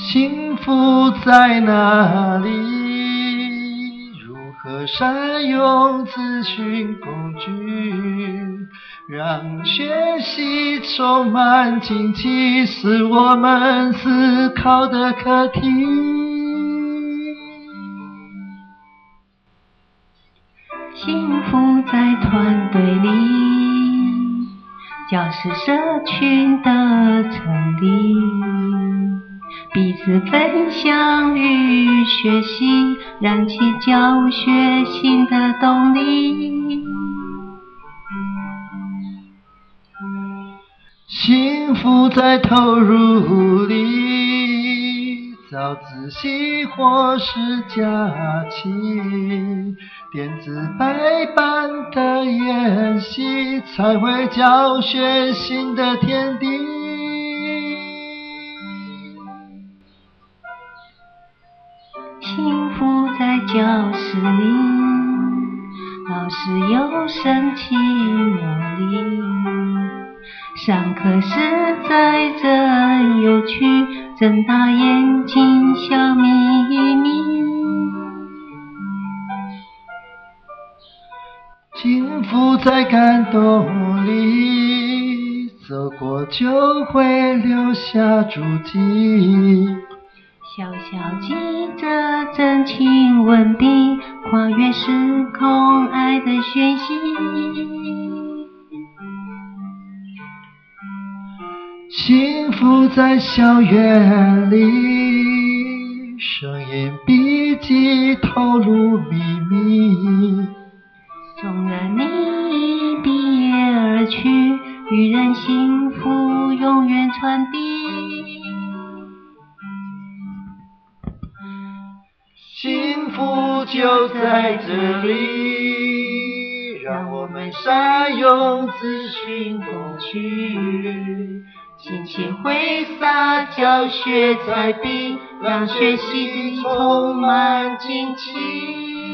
幸福在哪里？如何善用资讯工具，让学习充满惊奇，是我们思考的课题。 幸福在团队里，教师社群的成立，彼此分享与学习，燃起教学新的动力。 幸福在投入里，早自习或是假期，电子白板的研习，才会教学新的天地。 幸福在教室里，老师有神奇魔力，上课实在真有趣，睁大眼睛笑眯眯。 幸福在感动里，走过就会留下足迹。 小小记着真情文笔，跨越时空爱的讯息。 幸福在校园里，声音笔记透露秘密。 纵然你已毕业而去，予人幸福永远传递。 幸福就在这里，让我们善用资讯工具，尽情挥洒教学彩笔，让学习充满惊奇。